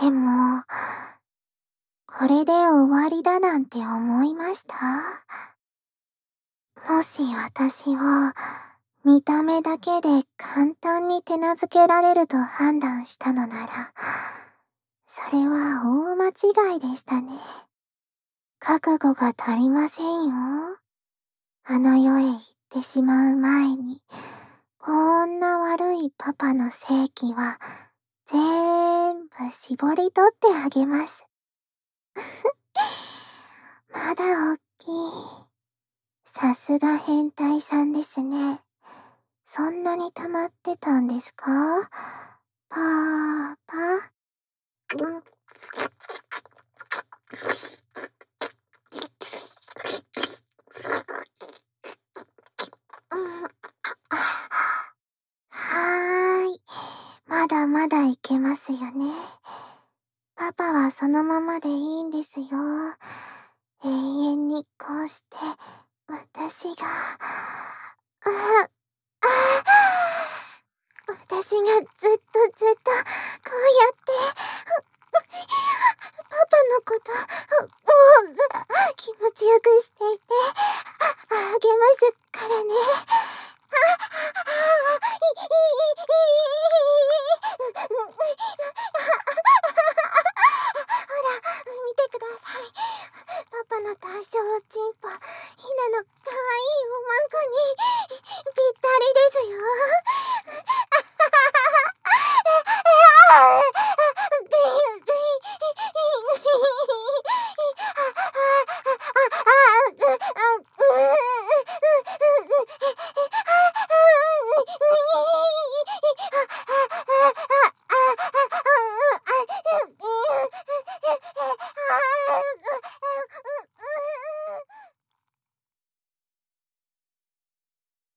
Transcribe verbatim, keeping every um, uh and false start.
でも、これで終わりだなんて思いました？もし私を見た目だけで簡単に手なずけられると判断したのなら、それは大間違いでしたね。覚悟が足りませんよ。あの世へ行ってしまう前に、こんな悪いパパの正気は、ぜーんぶ絞り取ってあげます。まだおっきい。さすが変態さんですね。そんなに溜まってたんですか？パーパ。うん。はーい。まだまだいけますよね。パパはそのままでいいんですよ。永遠にこうして、私が、あ、あ、私がずっとずっと、こうやって、パパのこと、もう、気持ちよくしていて、あげますからね。あ、あ、い、い、ほら、見てください。パパの多少おちんぽ、ひなのかわいいおまんこに、ぴったりですよ。